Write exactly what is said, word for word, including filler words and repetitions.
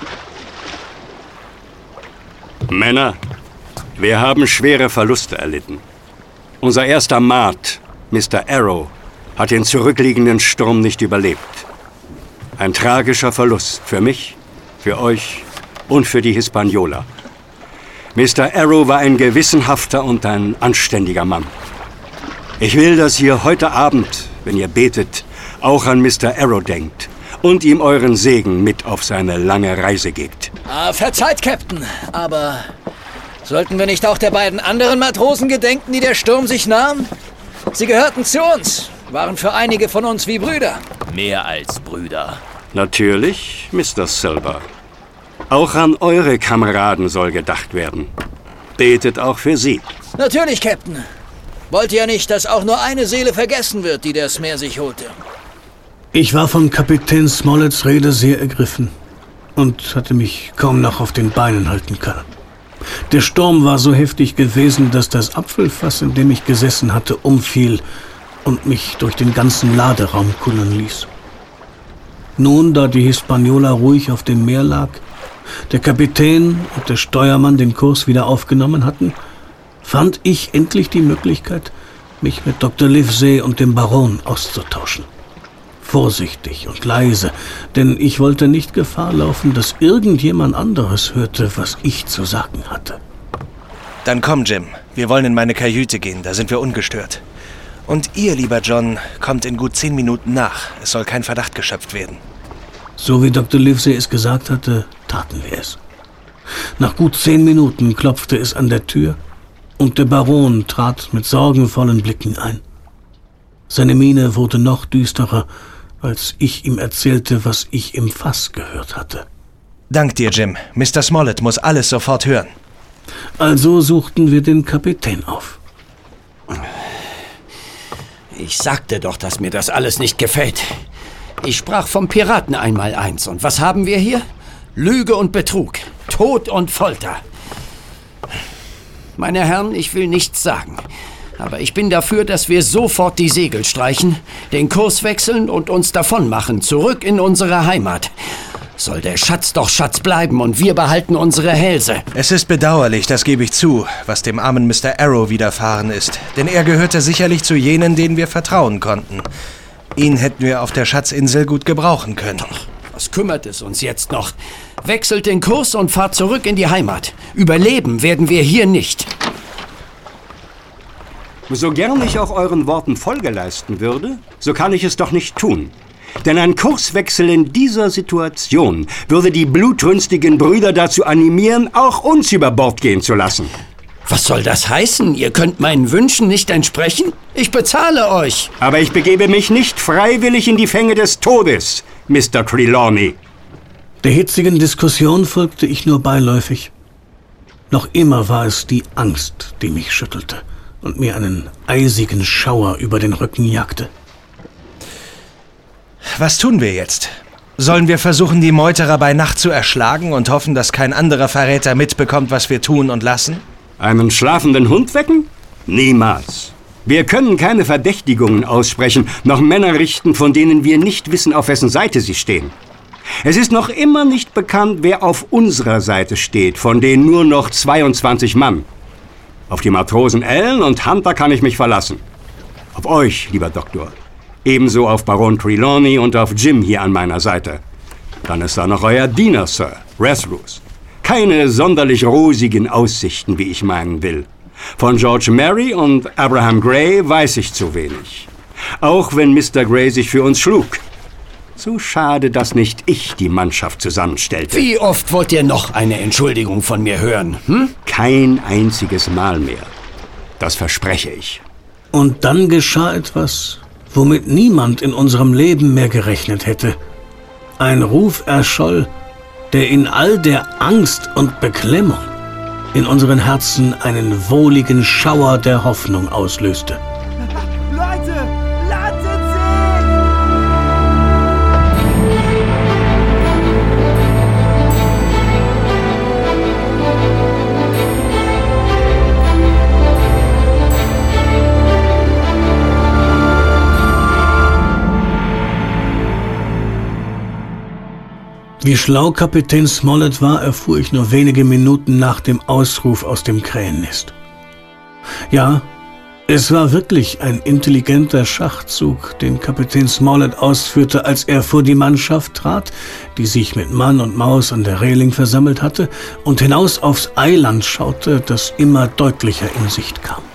Männer, wir haben schwere Verluste erlitten. Unser erster Maat, Mister Arrow, hat den zurückliegenden Sturm nicht überlebt. Ein tragischer Verlust für mich, für euch und für die Hispaniola. Mister Arrow war ein gewissenhafter und ein anständiger Mann. Ich will, dass ihr heute Abend, wenn ihr betet, auch an Mister Arrow denkt und ihm euren Segen mit auf seine lange Reise gebt. Ah, verzeiht, Captain, aber sollten wir nicht auch der beiden anderen Matrosen gedenken, die der Sturm sich nahm? Sie gehörten zu uns, waren für einige von uns wie Brüder. Mehr als Brüder. Natürlich, Mister Silver. Auch an eure Kameraden soll gedacht werden. Betet auch für sie. Natürlich, Captain. Wollt ihr nicht, dass auch nur eine Seele vergessen wird, die das Meer sich holte? Ich war von Kapitän Smollets Rede sehr ergriffen und hatte mich kaum noch auf den Beinen halten können. Der Sturm war so heftig gewesen, dass das Apfelfass, in dem ich gesessen hatte, umfiel und mich durch den ganzen Laderaum kullern ließ. Nun, da die Hispaniola ruhig auf dem Meer lag, der Kapitän und der Steuermann den Kurs wieder aufgenommen hatten, fand ich endlich die Möglichkeit, mich mit Doktor Livesey und dem Baron auszutauschen. Vorsichtig und leise, denn ich wollte nicht Gefahr laufen, dass irgendjemand anderes hörte, was ich zu sagen hatte. Dann komm, Jim. Wir wollen in meine Kajüte gehen, da sind wir ungestört. Und ihr, lieber John, kommt in gut zehn Minuten nach. Es soll kein Verdacht geschöpft werden. So wie Doktor Livesey es gesagt hatte, taten wir es. Nach gut zehn Minuten klopfte es an der Tür und der Baron trat mit sorgenvollen Blicken ein. Seine Miene wurde noch düsterer, als ich ihm erzählte, was ich im Fass gehört hatte. Dank dir, Jim. Mister Smollett muss alles sofort hören. Also suchten wir den Kapitän auf. Ich sagte doch, dass mir das alles nicht gefällt. Ich sprach vom Piraten einmal eins. Und was haben wir hier? Lüge und Betrug. Tod und Folter. Meine Herren, ich will nichts sagen. Aber ich bin dafür, dass wir sofort die Segel streichen, den Kurs wechseln und uns davonmachen, zurück in unsere Heimat. Soll der Schatz doch Schatz bleiben und wir behalten unsere Hälse. Es ist bedauerlich, das gebe ich zu, was dem armen Mister Arrow widerfahren ist. Denn er gehörte sicherlich zu jenen, denen wir vertrauen konnten. Ihn hätten wir auf der Schatzinsel gut gebrauchen können. Doch, was kümmert es uns jetzt noch? Wechselt den Kurs und fahrt zurück in die Heimat. Überleben werden wir hier nicht. So gern ich auch euren Worten Folge leisten würde, so kann ich es doch nicht tun. Denn ein Kurswechsel in dieser Situation würde die blutrünstigen Brüder dazu animieren, auch uns über Bord gehen zu lassen. Was soll das heißen? Ihr könnt meinen Wünschen nicht entsprechen? Ich bezahle euch. Aber ich begebe mich nicht freiwillig in die Fänge des Todes, Mister Trelawney. Der hitzigen Diskussion folgte ich nur beiläufig. Noch immer war es die Angst, die mich schüttelte und mir einen eisigen Schauer über den Rücken jagte. Was tun wir jetzt? Sollen wir versuchen, die Meuterer bei Nacht zu erschlagen und hoffen, dass kein anderer Verräter mitbekommt, was wir tun und lassen? Einen schlafenden Hund wecken? Niemals. Wir können keine Verdächtigungen aussprechen, noch Männer richten, von denen wir nicht wissen, auf wessen Seite sie stehen. Es ist noch immer nicht bekannt, wer auf unserer Seite steht, von denen nur noch zweiundzwanzig Mann. Auf die Matrosen Allen und Hunter kann ich mich verlassen. Auf euch, lieber Doktor. Ebenso auf Baron Trelawney und auf Jim hier an meiner Seite. Dann ist da noch euer Diener, Sir, Resrus. Keine sonderlich rosigen Aussichten, wie ich meinen will. Von George Mary und Abraham Gray weiß ich zu wenig. Auch wenn Mister Gray sich für uns schlug. Zu schade, dass nicht ich die Mannschaft zusammenstellte. Wie oft wollt ihr noch eine Entschuldigung von mir hören? Hm? Kein einziges Mal mehr. Das verspreche ich. Und dann geschah etwas, womit niemand in unserem Leben mehr gerechnet hätte. Ein Ruf erscholl, der in all der Angst und Beklemmung in unseren Herzen einen wohligen Schauer der Hoffnung auslöste. Leute, lasst sie! Wie schlau Kapitän Smollett war, erfuhr ich nur wenige Minuten nach dem Ausruf aus dem Krähennest. Ja, es war wirklich ein intelligenter Schachzug, den Kapitän Smollett ausführte, als er vor die Mannschaft trat, die sich mit Mann und Maus an der Reling versammelt hatte, und hinaus aufs Eiland schaute, das immer deutlicher in Sicht kam.